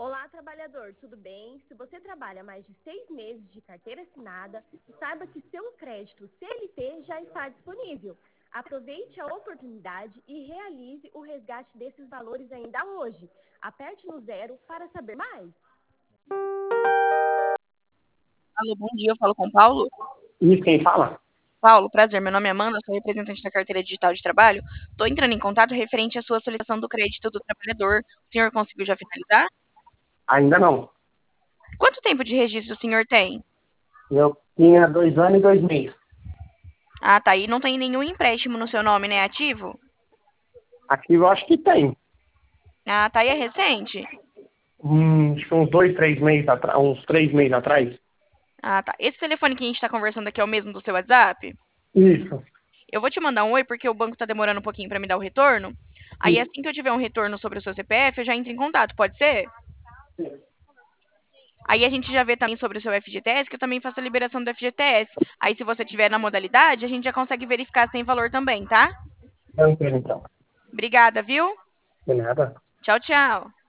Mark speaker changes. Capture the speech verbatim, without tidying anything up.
Speaker 1: Olá, trabalhador, tudo bem? Se você trabalha mais de seis meses de carteira assinada, saiba que seu crédito C L T já está disponível. Aproveite a oportunidade e realize o resgate desses valores ainda hoje. Aperte no zero para saber mais.
Speaker 2: Alô, bom dia, eu falo com o Paulo.
Speaker 3: Isso, quem fala?
Speaker 2: Paulo, prazer, meu nome é Amanda, sou representante da carteira digital de trabalho. Estou entrando em contato referente à sua solicitação do crédito do trabalhador. O senhor conseguiu já finalizar?
Speaker 3: Ainda não.
Speaker 2: Quanto tempo de registro o senhor tem?
Speaker 3: Eu tinha dois anos e dois meses.
Speaker 2: Ah, tá. E não tem nenhum empréstimo no seu nome, né? Ativo?
Speaker 3: Aqui eu acho que tem.
Speaker 2: Ah, tá. E é recente?
Speaker 3: Hum, acho que uns dois, três meses atrás, uns três meses atrás.
Speaker 2: Ah, tá. Esse telefone que a gente está conversando aqui é o mesmo do seu WhatsApp?
Speaker 3: Isso.
Speaker 2: Eu vou te mandar um oi porque o banco tá demorando um pouquinho para me dar o retorno. Aí
Speaker 3: Isso.
Speaker 2: assim que eu tiver um retorno sobre o seu C P F, eu já entro em contato, pode ser? Aí a gente já vê também sobre o seu F G T S, que eu também faço a liberação do F G T S. Aí se você tiver na modalidade, a gente já consegue verificar se tem valor também, tá?
Speaker 3: Tranquilo, então.
Speaker 2: Obrigada, viu?
Speaker 3: De nada.
Speaker 2: Tchau, tchau.